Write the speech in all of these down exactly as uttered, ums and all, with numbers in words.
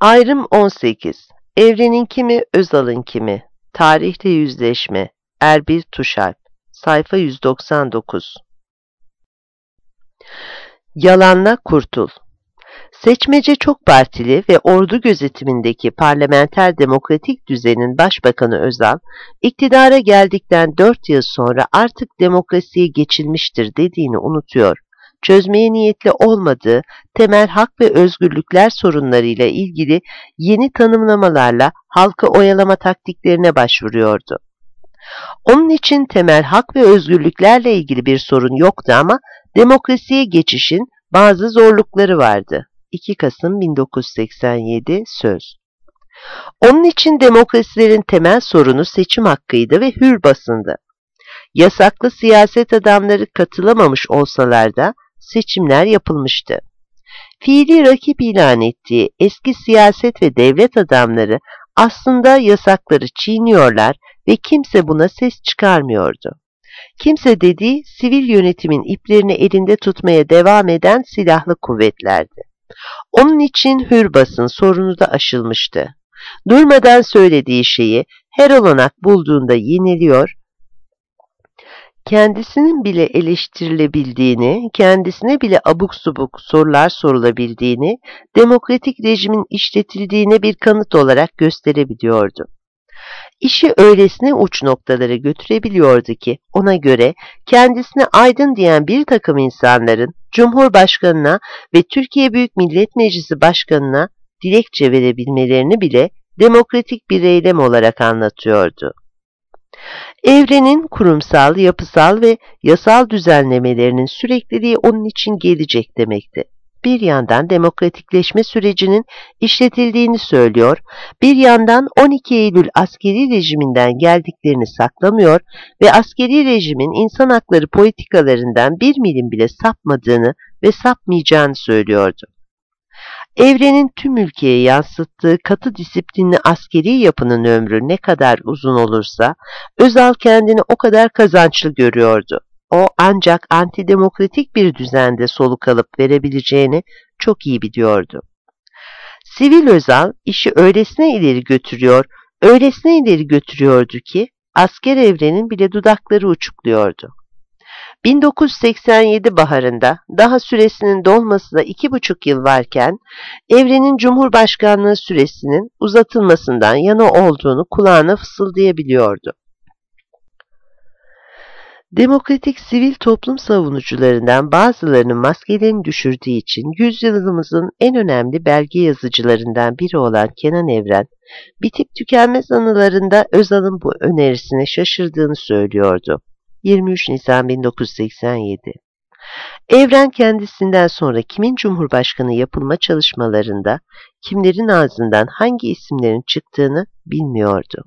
Ayrım on sekiz. Evreninki mi, Özal'ınki mi? Tarihle yüzleşme. Erbil Tuşalp. Sayfa yüz doksan dokuz. Yalanla kurtul. Seçmece çok partili ve ordu gözetimindeki parlamenter demokratik düzenin başbakanı Özal, iktidara geldikten dört yıl sonra artık demokrasiye geçilmiştir dediğini unutuyor. Çözmeye niyetli olmadığı temel hak ve özgürlükler sorunlarıyla ilgili yeni tanımlamalarla halkı oyalama taktiklerine başvuruyordu. Onun için temel hak ve özgürlüklerle ilgili bir sorun yoktu ama demokrasiye geçişin bazı zorlukları vardı. iki Kasım bin dokuz yüz seksen yedi Söz. Onun için demokrasilerin temel sorunu seçim hakkıydı ve hür basındı. Yasaklı siyaset adamları katılamamış olsalar da seçimler yapılmıştı. Fiili rakip ilan ettiği eski siyaset ve devlet adamları aslında yasakları çiğniyorlar ve kimse buna ses çıkarmıyordu. Kimse dediği sivil yönetimin iplerini elinde tutmaya devam eden silahlı kuvvetlerdi. Onun için hür basın sorunu da aşılmıştı. Durmadan söylediği şeyi her olanak bulduğunda yeniliyor, kendisinin bile eleştirilebildiğini, kendisine bile abuk subuk sorular sorulabildiğini, demokratik rejimin işletildiğine bir kanıt olarak gösterebiliyordu. İşi öylesine uç noktalara götürebiliyordu ki, ona göre kendisine aydın diyen bir takım insanların Cumhurbaşkanına ve Türkiye Büyük Millet Meclisi Başkanına dilekçe verebilmelerini bile demokratik bir eylem olarak anlatıyordu. Evrenin kurumsal, yapısal ve yasal düzenlemelerinin sürekliliği onun için gelecek demekti. Bir yandan demokratikleşme sürecinin işletildiğini söylüyor, bir yandan on iki Eylül askeri rejiminden geldiklerini saklamıyor ve askeri rejimin insan hakları politikalarından bir milim bile sapmadığını ve sapmayacağını söylüyordu. Evrenin tüm ülkeye yansıttığı katı disiplinli askeri yapının ömrü ne kadar uzun olursa, Özal kendini o kadar kazançlı görüyordu. O ancak antidemokratik bir düzende soluk alıp verebileceğini çok iyi biliyordu. Sivil Özal işi öylesine ileri götürüyor, öylesine ileri götürüyordu ki asker Evrenin bile dudakları uçukluyordu. bin dokuz yüz seksen yedi baharında daha süresinin dolmasına iki buçuk yıl varken Evren'in Cumhurbaşkanlığı süresinin uzatılmasından yana olduğunu kulağına fısıldayabiliyordu. Demokratik sivil toplum savunucularından bazılarının maskelerini düşürdüğü için yüzyılımızın en önemli belge yazıcılarından biri olan Kenan Evren, bitip tükenmez anılarında Özal'ın bu önerisine şaşırdığını söylüyordu. yirmi üç Nisan bin dokuz yüz seksen yedi. Evren kendisinden sonra kimin cumhurbaşkanı yapılma çalışmalarında kimlerin ağzından hangi isimlerin çıktığını bilmiyordu.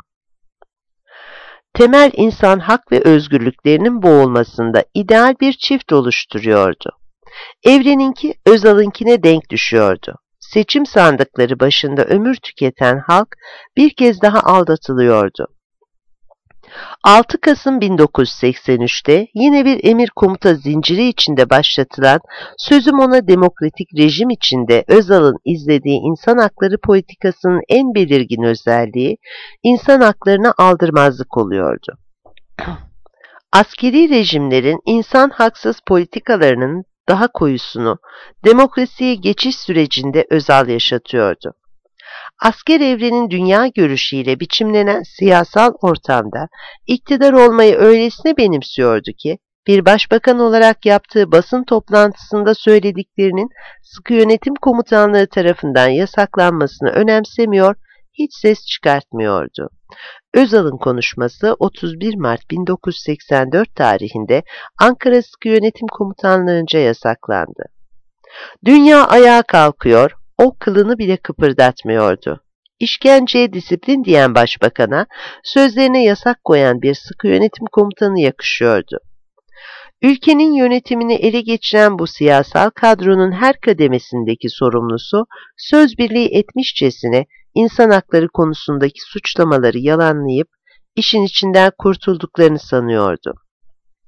Temel insan hak ve özgürlüklerinin boğulmasında ideal bir çift oluşturuyordu. Evreninki Özal'ınkine denk düşüyordu. Seçim sandıkları başında ömür tüketen halk bir kez daha aldatılıyordu. altı Kasım bin dokuz yüz seksen üç'te yine bir emir komuta zinciri içinde başlatılan sözüm ona demokratik rejim içinde Özal'ın izlediği insan hakları politikasının en belirgin özelliği insan haklarına aldırmazlık oluyordu. Askeri rejimlerin insan haksız politikalarının daha koyusunu demokrasiye geçiş sürecinde Özal yaşatıyordu. Asker Evrenin dünya görüşüyle biçimlenen siyasal ortamda iktidar olmayı öylesine benimsiyordu ki, bir başbakan olarak yaptığı basın toplantısında söylediklerinin sıkı yönetim komutanlığı tarafından yasaklanmasını önemsemiyor, hiç ses çıkartmıyordu. Özal'ın konuşması otuz bir Mart bin dokuz yüz seksen dört tarihinde Ankara Sıkı Yönetim Komutanlığı'nca yasaklandı. Dünya ayağa kalkıyor, o kılını bile kıpırdatmıyordu. İşkenceye disiplin diyen başbakana sözlerine yasak koyan bir sıkı yönetim komutanı yakışıyordu. Ülkenin yönetimini ele geçiren bu siyasal kadronun her kademesindeki sorumlusu söz birliği etmişçesine insan hakları konusundaki suçlamaları yalanlayıp işin içinden kurtulduklarını sanıyordu.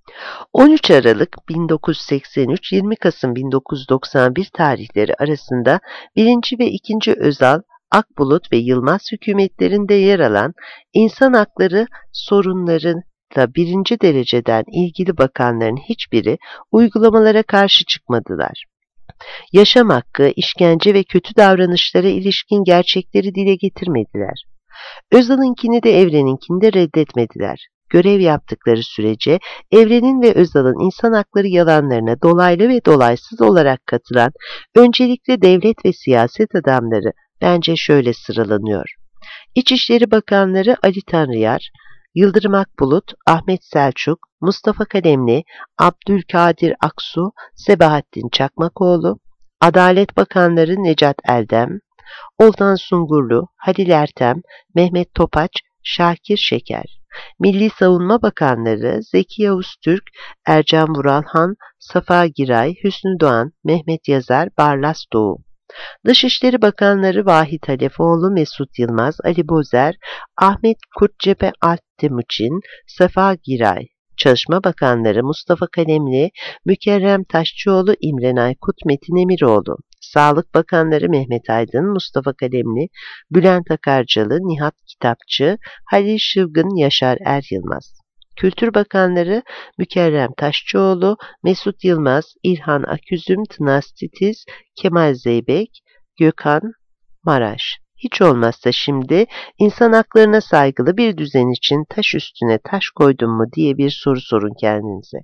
on üç Aralık bin dokuz yüz seksen üç - yirmi Kasım bin dokuz yüz doksan bir tarihleri arasında birinci ve ikinci Özal, Akbulut ve Yılmaz hükümetlerinde yer alan insan hakları sorunlarıyla birinci dereceden ilgili bakanların hiçbiri uygulamalara karşı çıkmadılar. Yaşam hakkı, işkence ve kötü davranışlara ilişkin gerçekleri dile getirmediler. Özal'ınkini de Evren'inkini de reddetmediler. Görev yaptıkları sürece Evren'in ve Özal'ın insan hakları yalanlarına dolaylı ve dolaysız olarak katılan öncelikle devlet ve siyaset adamları bence şöyle sıralanıyor. İçişleri Bakanları Ali Tanrıyar, Yıldırım Akbulut, Ahmet Selçuk, Mustafa Kalemli, Abdülkadir Aksu, Sebahattin Çakmakoğlu, Adalet Bakanları Necat Eldem, Oltan Sungurlu, Halil Ertem, Mehmet Topaç, Şakir Şeker. Milli Savunma Bakanları Zeki Yavuz Türk, Ercan Vuralhan, Safa Giray, Hüsnü Doğan, Mehmet Yazar, Barlas Doğu. Dışişleri Bakanları Vahit Halefoğlu, Mesut Yılmaz, Ali Bozer, Ahmet Kurtcepe Alptemuçin, Safa Giray. Çalışma Bakanları Mustafa Kalemli, Mükerrem Taşçıoğlu, İmren Aykut, Metin Emiroğlu. Sağlık Bakanları Mehmet Aydın, Mustafa Kalemli, Bülent Akarcalı, Nihat Kitapçı, Halil Şıvgın, Yaşar Er Yılmaz. Kültür Bakanları Mükerrem Taşçıoğlu, Mesut Yılmaz, İlhan Aküzüm, Tınas Titiz, Kemal Zeybek, Gökhan Maraş. Hiç olmazsa şimdi insan haklarına saygılı bir düzen için taş üstüne taş koydum mu diye bir soru sorun kendinize.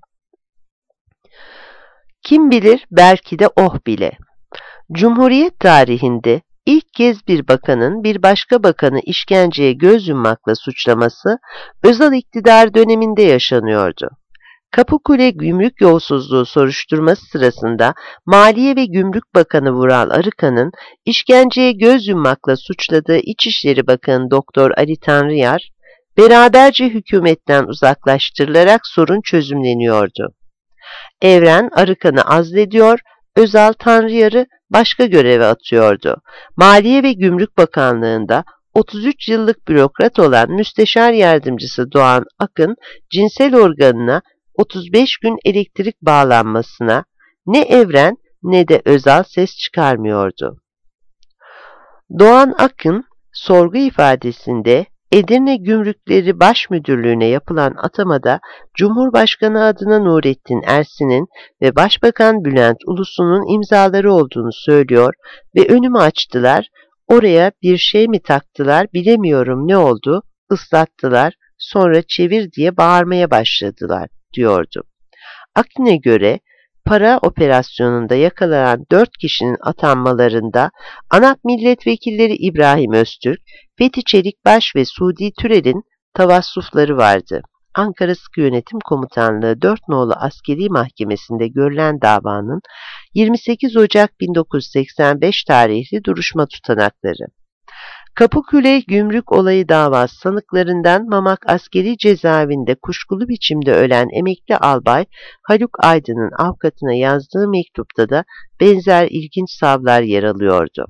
Kim bilir belki de oh bile. Cumhuriyet tarihinde ilk kez bir bakanın bir başka bakanı işkenceye göz yummakla suçlaması Özal iktidar döneminde yaşanıyordu. Kapıkule Gümrük Yolsuzluğu soruşturması sırasında Maliye ve Gümrük Bakanı Vural Arıkan'ın işkenceye göz yummakla suçladığı İçişleri Bakanı Doktor Ali Tanrıyar, beraberce hükümetten uzaklaştırılarak sorun çözümleniyordu. Evren Arıkan'ı azlediyor, Özal Tanrıyar'ı başka göreve atıyordu. Maliye ve Gümrük Bakanlığı'nda otuz üç yıllık bürokrat olan Müsteşar Yardımcısı Doğan Akın, cinsel organına otuz beş gün elektrik bağlanmasına ne Evren ne de Özal ses çıkarmıyordu. Doğan Akın, sorgu ifadesinde Edirne Gümrükleri Baş Müdürlüğü'ne yapılan atamada Cumhurbaşkanı adına Nurettin Ersin'in ve Başbakan Bülent Ulusu'nun imzaları olduğunu söylüyor ve önümü açtılar, oraya bir şey mi taktılar bilemiyorum ne oldu, ıslattılar, sonra çevir diye bağırmaya başladılar diyordu. Akın'a göre para operasyonunda yakalanan dört kişinin atanmalarında ANAP milletvekilleri İbrahim Öztürk, Fethi Çelikbaş ve Sudi Türel'in tavassufları vardı. Ankara Sıkı Yönetim Komutanlığı dört Nolu Askeri Mahkemesi'nde görülen davanın yirmi sekiz Ocak bin dokuz yüz seksen beş tarihli duruşma tutanakları. Kapıkule Gümrük Olayı davası sanıklarından Mamak Askeri Cezaevinde kuşkulu biçimde ölen emekli albay Haluk Aydın'ın avukatına yazdığı mektupta da benzer ilginç savlar yer alıyordu.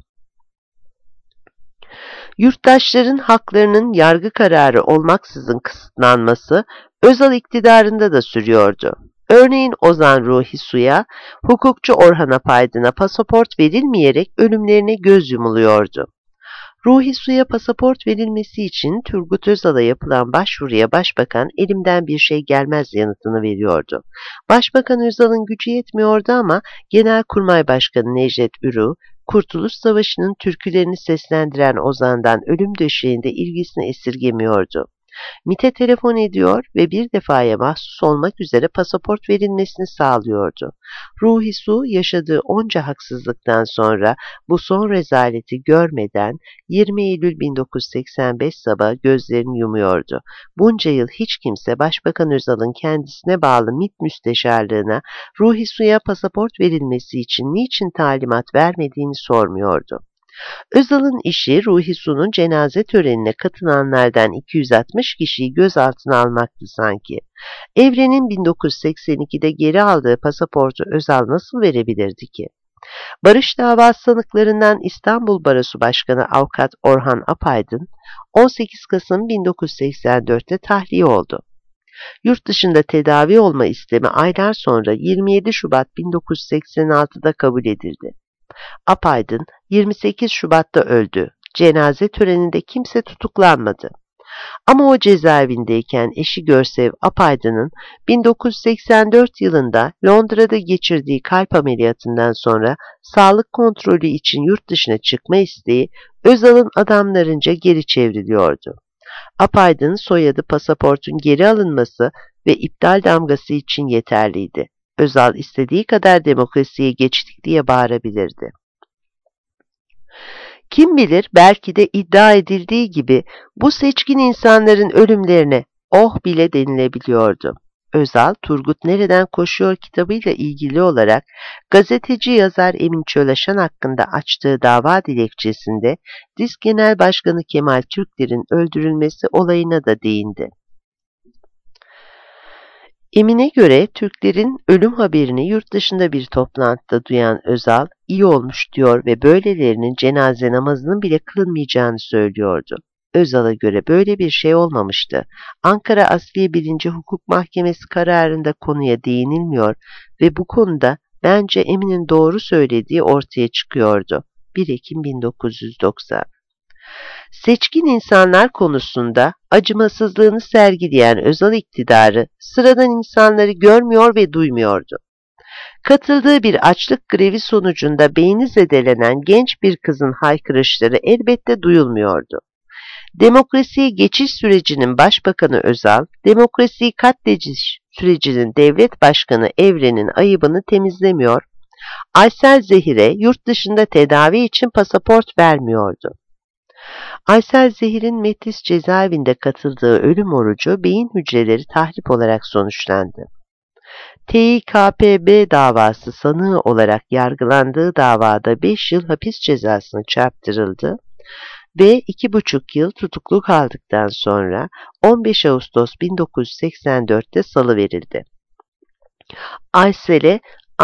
Yurttaşların haklarının yargı kararı olmaksızın kısıtlanması Özal iktidarında da sürüyordu. Örneğin Ozan Ruhi Su'ya, hukukçu Orhan Apaydın'a pasaport verilmeyerek ölümlerine göz yumuluyordu. Ruhi Su'ya pasaport verilmesi için Turgut Özal'a yapılan başvuruya Başbakan elimden bir şey gelmez yanıtını veriyordu. Başbakan Özal'ın gücü yetmiyordu ama Genelkurmay Başkanı Necdet Ürü, Kurtuluş Savaşı'nın türkülerini seslendiren Ozan'dan ölüm döşeğinde ilgisini esirgemiyordu. MİT'e telefon ediyor ve bir defaya mahsus olmak üzere pasaport verilmesini sağlıyordu. Ruhi Su yaşadığı onca haksızlıktan sonra bu son rezaleti görmeden yirmi Eylül bin dokuz yüz seksen beş sabahı gözlerini yumuyordu. Bunca yıl hiç kimse Başbakan Özal'ın kendisine bağlı MİT müsteşarlığına Ruhi Su'ya pasaport verilmesi için niçin talimat vermediğini sormuyordu. Özal'ın işi Ruhi Su'nun cenaze törenine katılanlardan iki yüz altmış kişiyi gözaltına almaktı sanki. Evren'in bin dokuz yüz seksen ikide geri aldığı pasaportu Özal nasıl verebilirdi ki? Barış davası sanıklarından İstanbul Barosu Başkanı Avukat Orhan Apaydın on sekiz Kasım bin dokuz yüz seksen dörtte tahliye oldu. Yurt dışında tedavi olma istemi aylar sonra yirmi yedi Şubat bin dokuz yüz seksen altıda kabul edildi. Apaydın yirmi sekiz Şubat'ta öldü. Cenaze töreninde kimse tutuklanmadı. Ama o cezaevindeyken eşi Görsev Apaydın'ın bin dokuz yüz seksen dört yılında Londra'da geçirdiği kalp ameliyatından sonra sağlık kontrolü için yurt dışına çıkma isteği Özal'ın adamlarınca geri çevriliyordu. Apaydın'ın soyadı pasaportun geri alınması ve iptal damgası için yeterliydi. Özal istediği kadar demokrasiye geçtik diye bağırabilirdi. Kim bilir, belki de iddia edildiği gibi bu seçkin insanların ölümlerine oh bile denilebiliyordu. Özal, Turgut Nereden Koşuyor kitabıyla ilgili olarak gazeteci yazar Emin Çölaşan hakkında açtığı dava dilekçesinde DİSK Genel Başkanı Kemal Türkler'in öldürülmesi olayına da değindi. Emin'e göre Türklerin ölüm haberini yurt dışında bir toplantıda duyan Özal, iyi olmuş diyor ve böylelerinin cenaze namazının bile kılınmayacağını söylüyordu. Özal'a göre böyle bir şey olmamıştı. Ankara Asliye birinci Hukuk Mahkemesi kararında konuya değinilmiyor ve bu konuda bence Emin'in doğru söylediği ortaya çıkıyordu. bir Ekim bin dokuz yüz doksan. Seçkin insanlar konusunda acımasızlığını sergileyen Özal iktidarı sıradan insanları görmüyor ve duymuyordu. Katıldığı bir açlık grevi sonucunda beyni zedelenen genç bir kızın haykırışları elbette duyulmuyordu. Demokrasiye geçiş sürecinin başbakanı Özal, demokrasiyi katlediş sürecinin devlet başkanı Evren'in ayıbını temizlemiyor, Aysel Zehir'e yurt dışında tedavi için pasaport vermiyordu. Aysel Zehir'in Metlis cezaevinde katıldığı ölüm orucu beyin hücreleri tahrip olarak sonuçlandı. T İ K P B davası sanığı olarak yargılandığı davada beş yıl hapis cezasına çarptırıldı ve iki buçuk yıl tutuklu kaldıktan sonra on beş Ağustos bin dokuz yüz seksen dörtte salıverildi. Aysel'e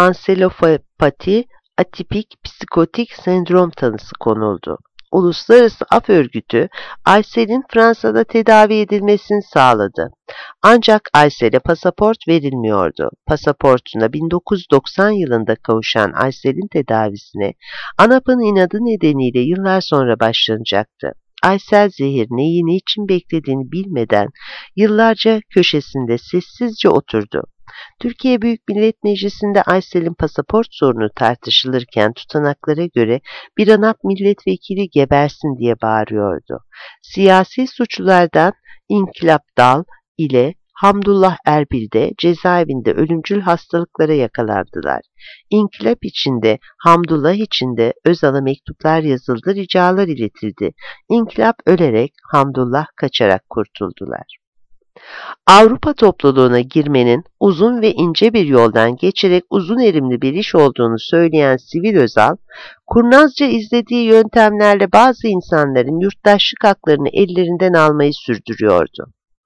anselopati atipik psikotik sendrom tanısı konuldu. Uluslararası Af Örgütü Aysel'in Fransa'da tedavi edilmesini sağladı. Ancak Aysel'e pasaport verilmiyordu. Pasaportuna bin dokuz yüz doksan yılında kavuşan Aysel'in tedavisine ANAP'ın inadı nedeniyle yıllar sonra başlanacaktı. Aysel Zehir neyi niçin beklediğini bilmeden yıllarca köşesinde sessizce oturdu. Türkiye Büyük Millet Meclisi'nde Aysel'in pasaport sorunu tartışılırken tutanaklara göre bir ANAP milletvekili gebersin diye bağırıyordu. Siyasi suçlulardan İnkılap Dal ile Hamdullah Erbil de cezaevinde ölümcül hastalıklara yakalandılar. İnkılap içinde, Hamdullah içinde Özal'a mektuplar yazıldı, ricalar iletildi. İnkılap ölerek, Hamdullah kaçarak kurtuldular. Avrupa topluluğuna girmenin uzun ve ince bir yoldan geçerek uzun erimli bir iş olduğunu söyleyen Sivil Özal, kurnazca izlediği yöntemlerle bazı insanların yurttaşlık haklarını ellerinden almayı sürdürüyordu.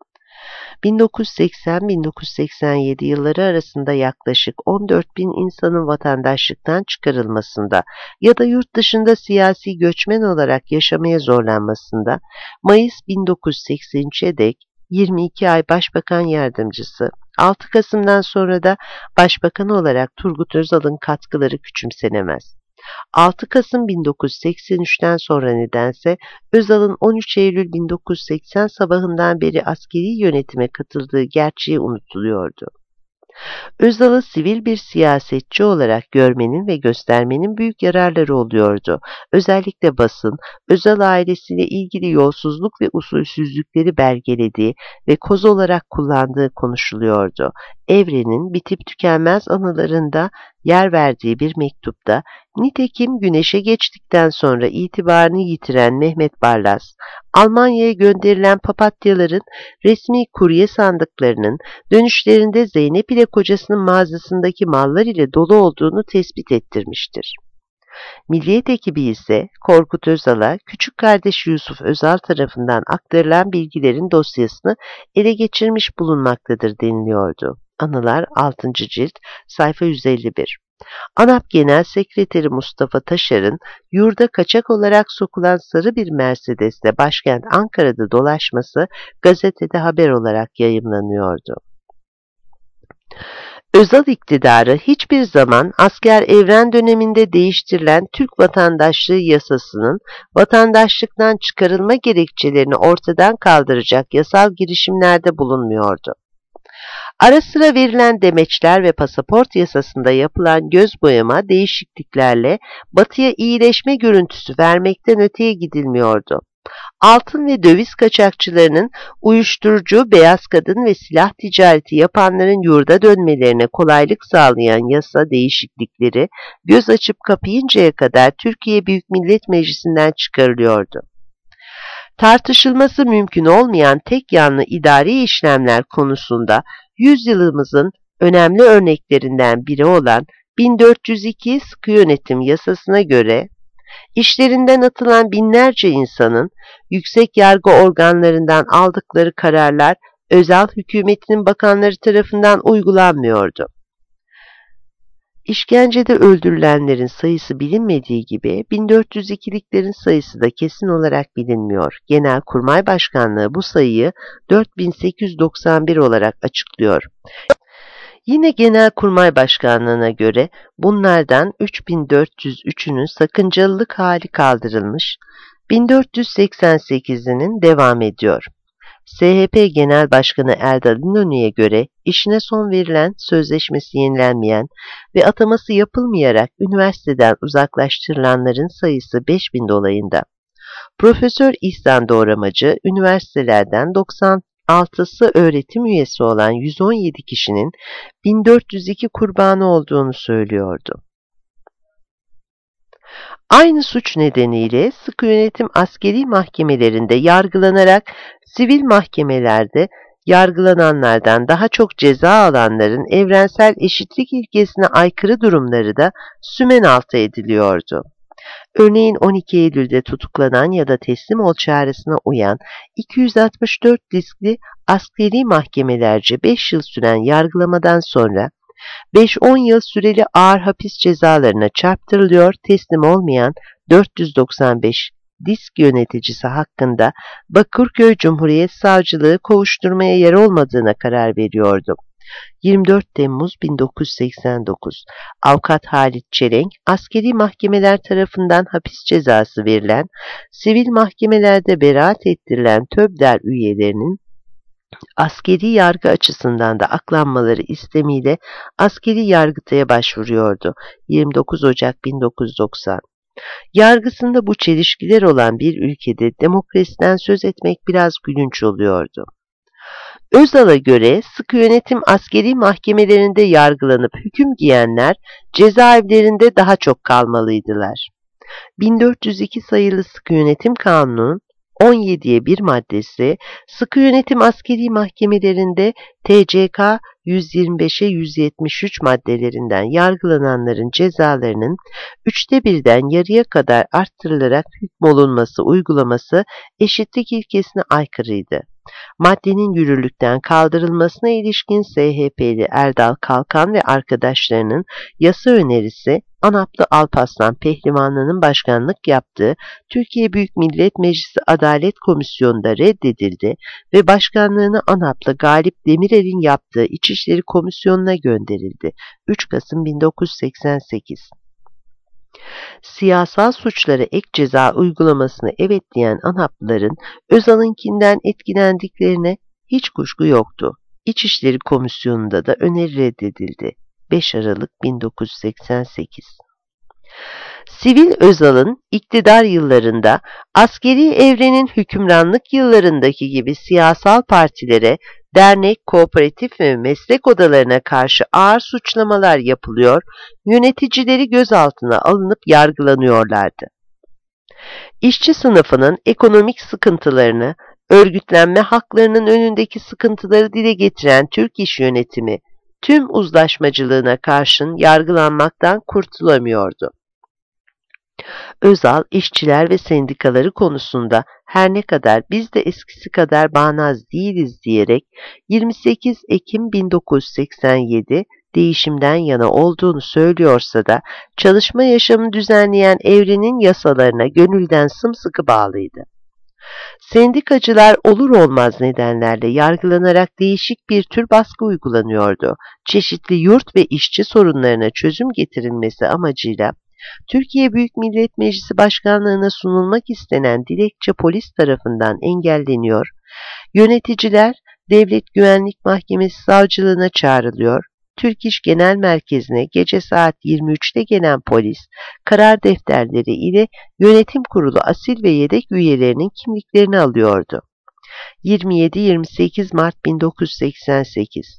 bin dokuz yüz seksen - bin dokuz yüz seksen yedi yılları arasında yaklaşık on dört bin insanın vatandaşlıktan çıkarılmasında ya da yurt dışında siyasi göçmen olarak yaşamaya zorlanmasında Mayıs bin dokuz yüz seksen üçe dek yirmi iki ay Başbakan Yardımcısı, altı Kasım'dan sonra da Başbakan olarak Turgut Özal'ın katkıları küçümsenemez. altı Kasım bin dokuz yüz seksen üçten sonra nedense Özal'ın on üç Eylül bin dokuz yüz seksen sabahından beri askeri yönetime katıldığı gerçeği unutuluyordu. Özal'ı sivil bir siyasetçi olarak görmenin ve göstermenin büyük yararları oluyordu. Özellikle basın, Özal ailesiyle ilgili yolsuzluk ve usulsüzlükleri belgelediği ve koz olarak kullandığı konuşuluyordu. Evren'in bitip tükenmez anılarında yer verdiği bir mektupta, nitekim güneşe geçtikten sonra itibarını yitiren Mehmet Barlas, Almanya'ya gönderilen papatyaların resmi kurye sandıklarının dönüşlerinde Zeynep ile kocasının mağazasındaki mallar ile dolu olduğunu tespit ettirmiştir. Milliyet ekibi ise Korkut Özal'a küçük kardeşi Yusuf Özal tarafından aktarılan bilgilerin dosyasını ele geçirmiş bulunmaktadır deniliyordu. Anılar altıncı cilt sayfa yüz elli bir. ANAP Genel Sekreteri Mustafa Taşar'ın yurda kaçak olarak sokulan sarı bir Mercedes'le başkent Ankara'da dolaşması gazetede haber olarak yayımlanıyordu. Özal iktidarı hiçbir zaman asker evren döneminde değiştirilen Türk vatandaşlığı yasasının vatandaşlıktan çıkarılma gerekçelerini ortadan kaldıracak yasal girişimlerde bulunmuyordu. Ara sıra verilen demeçler ve pasaport yasasında yapılan göz boyama değişikliklerle Batı'ya iyileşme görüntüsü vermekten öteye gidilmiyordu. Altın ve döviz kaçakçılarının uyuşturucu, beyaz kadın ve silah ticareti yapanların yurda dönmelerine kolaylık sağlayan yasa değişiklikleri göz açıp kapayıncaya kadar Türkiye Büyük Millet Meclisi'nden çıkarılıyordu. Tartışılması mümkün olmayan tek yanlı idari işlemler konusunda yüzyılımızın önemli örneklerinden biri olan bin dört yüz iki Sıkı Yönetim Yasası'na göre işlerinden atılan binlerce insanın yüksek yargı organlarından aldıkları kararlar Özal hükümetinin bakanları tarafından uygulanmıyordu. İşkencede öldürülenlerin sayısı bilinmediği gibi bin dört yüz ikiliklerin sayısı da kesin olarak bilinmiyor. Genelkurmay Başkanlığı bu sayıyı dört bin sekiz yüz doksan bir olarak açıklıyor. Yine Genelkurmay Başkanlığı'na göre bunlardan üç bin dört yüz üçünün sakıncalılık hali kaldırılmış, bin dört yüz seksen sekizinin devam ediyor. S H P Genel Başkanı Erdal İnönü'ye göre işine son verilen, sözleşmesi yenilenmeyen ve ataması yapılmayarak üniversiteden uzaklaştırılanların sayısı beş bin dolayında. Profesör İhsan Doğramacı, üniversitelerden doksan altısı öğretim üyesi olan yüz on yedi kişinin bin dört yüz iki kurbanı olduğunu söylüyordu. Aynı suç nedeniyle sıkı yönetim askeri mahkemelerinde yargılanarak sivil mahkemelerde yargılananlardan daha çok ceza alanların evrensel eşitlik ilkesine aykırı durumları da sümenaltı ediliyordu. Örneğin on iki Eylül'de tutuklanan ya da teslim ol çağrısına uyan iki yüz altmış dört diskli askeri mahkemelerce beş yıl süren yargılamadan sonra beş on yıl süreli ağır hapis cezalarına çarptırılıyor, teslim olmayan dört yüz doksan beş disk yöneticisi hakkında Bakırköy Cumhuriyet Savcılığı kovuşturmaya yer olmadığına karar veriyordu. yirmi dört Temmuz bin dokuz yüz seksen dokuz Avukat Halit Çelenk, askeri mahkemeler tarafından hapis cezası verilen, sivil mahkemelerde beraat ettirilen TÖBDER üyelerinin askeri yargı açısından da aklanmaları istemiyle askeri yargıtaya başvuruyordu. yirmi dokuz Ocak bin dokuz yüz doksan Yargısında bu çelişkiler olan bir ülkede demokrasiden söz etmek biraz gülünç oluyordu. Özal'a göre sıkı yönetim askeri mahkemelerinde yargılanıp hüküm giyenler cezaevlerinde daha çok kalmalıydılar. bin dört yüz iki sayılı Sıkı Yönetim Kanunu'nun on yediye bir maddesi, sıkı yönetim askeri mahkemelerinde T C K yüz yirmi beşe yüz yetmiş üç maddelerinden yargılananların cezalarının üçte birden yarıya kadar arttırılarak hükmolunması uygulaması eşitlik ilkesine aykırıydı. Maddenin yürürlükten kaldırılmasına ilişkin S H P'li Erdal Kalkan ve arkadaşlarının yasa önerisi ANAP'lı Alparslan Pehlivanlı'nın başkanlık yaptığı Türkiye Büyük Millet Meclisi Adalet Komisyonu'nda reddedildi ve başkanlığını ANAP'lı Galip Demirel'in yaptığı İçişleri Komisyonu'na gönderildi. üç Kasım bin dokuz yüz seksen sekiz Siyasal suçlara ek ceza uygulamasını evet diyen ANAP'lıların Özal'ınkinden etkilendiklerine hiç kuşku yoktu. İçişleri Komisyonu'nda da öneri reddedildi. beş Aralık bin dokuz yüz seksen sekiz Sivil Özal'ın iktidar yıllarında askeri evrenin hükümranlık yıllarındaki gibi siyasal partilere, dernek, kooperatif ve meslek odalarına karşı ağır suçlamalar yapılıyor, yöneticileri gözaltına alınıp yargılanıyorlardı. İşçi sınıfının ekonomik sıkıntılarını, örgütlenme haklarının önündeki sıkıntıları dile getiren Türk İş Yönetimi, tüm uzlaşmacılığına karşın yargılanmaktan kurtulamıyordu. Özal, işçiler ve sendikaları konusunda her ne kadar biz de eskisi kadar bağnaz değiliz diyerek yirmi sekiz Ekim bin dokuz yüz seksen yedi değişimden yana olduğunu söylüyorsa da çalışma yaşamını düzenleyen evrenin yasalarına gönülden sımsıkı bağlıydı. Sendikacılar olur olmaz nedenlerle yargılanarak değişik bir tür baskı uygulanıyordu. Çeşitli yurt ve işçi sorunlarına çözüm getirilmesi amacıyla Türkiye Büyük Millet Meclisi Başkanlığı'na sunulmak istenen dilekçe polis tarafından engelleniyor, yöneticiler Devlet Güvenlik Mahkemesi savcılığına çağrılıyor, Türk İş Genel Merkezi'ne gece saat yirmi üçte gelen polis, karar defterleri ile yönetim kurulu asil ve yedek üyelerinin kimliklerini alıyordu. yirmi yedi yirmi sekiz Mart bin dokuz yüz seksen sekiz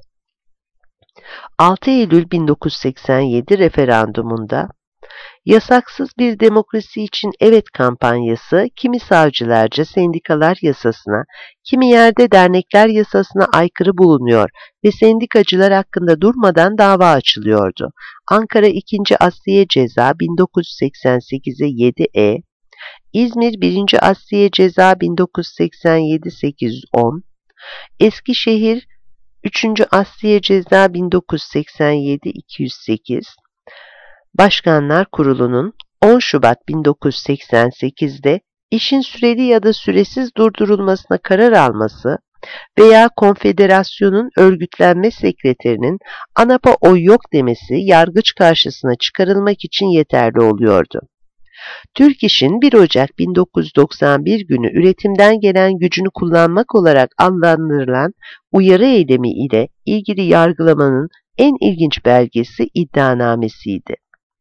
altı Eylül bin dokuz yüz seksen yedi referandumunda yasaksız bir demokrasi için evet kampanyası kimi savcılarca sendikalar yasasına, kimi yerde dernekler yasasına aykırı bulunuyor ve sendikacılar hakkında durmadan dava açılıyordu. Ankara ikinci. Asliye Ceza bin dokuz yüz seksen sekize yedi E, İzmir birinci. Asliye Ceza bin dokuz yüz seksen yedi sekiz yüz on, Eskişehir üçüncü. Asliye Ceza bin dokuz yüz seksen yedi iki yüz sekiz, Başkanlar Kurulu'nun on Şubat bin dokuz yüz seksen sekizde işin süreli ya da süresiz durdurulmasına karar alması veya konfederasyonun örgütlenme sekreterinin ANAP'a oy yok demesi yargıç karşısına çıkarılmak için yeterli oluyordu. Türk İş'in bir Ocak bin dokuz yüz doksan bir günü üretimden gelen gücünü kullanmak olarak adlandırılan uyarı eylemi ile ilgili yargılamanın en ilginç belgesi iddianamesiydi.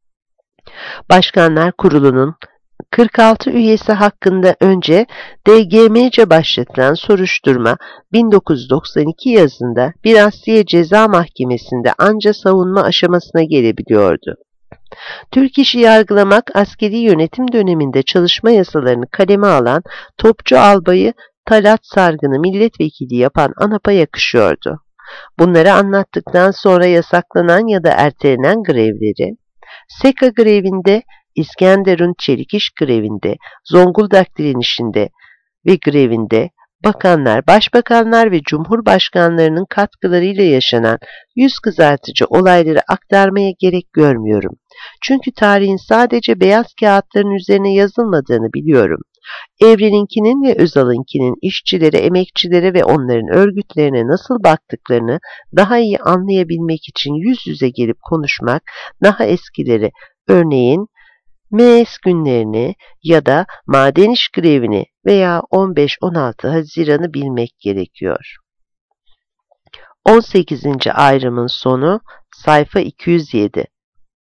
Başkanlar Kurulu'nun kırk altı üyesi hakkında önce D G M'ce başlatılan soruşturma bin dokuz yüz doksan iki yazında bir Asliye Ceza Mahkemesi'nde anca savunma aşamasına gelebiliyordu. Türk İş'i yargılamak askeri yönetim döneminde çalışma yasalarını kaleme alan Topçu Albayı Talat Sargın'ı milletvekili yapan ANAP'a yakışıyordu. Bunları anlattıktan sonra yasaklanan ya da ertelenen grevleri, SEKA grevinde, İskenderun Çelik İş grevinde, Zonguldak direnişinde ve grevinde, bakanlar, başbakanlar ve cumhurbaşkanlarının katkılarıyla yaşanan yüz kızartıcı olayları aktarmaya gerek görmüyorum. Çünkü tarihin sadece beyaz kağıtların üzerine yazılmadığını biliyorum. Evren'inkinin ve Özal'ınkinin işçilere, emekçilere ve onların örgütlerine nasıl baktıklarını daha iyi anlayabilmek için yüz yüze gelip konuşmak, daha eskileri, örneğin M E S günlerini ya da maden iş grevini veya on beş on altı Haziran'ı bilmek gerekiyor. on sekizinci ayrımın sonu sayfa iki yüz yedi.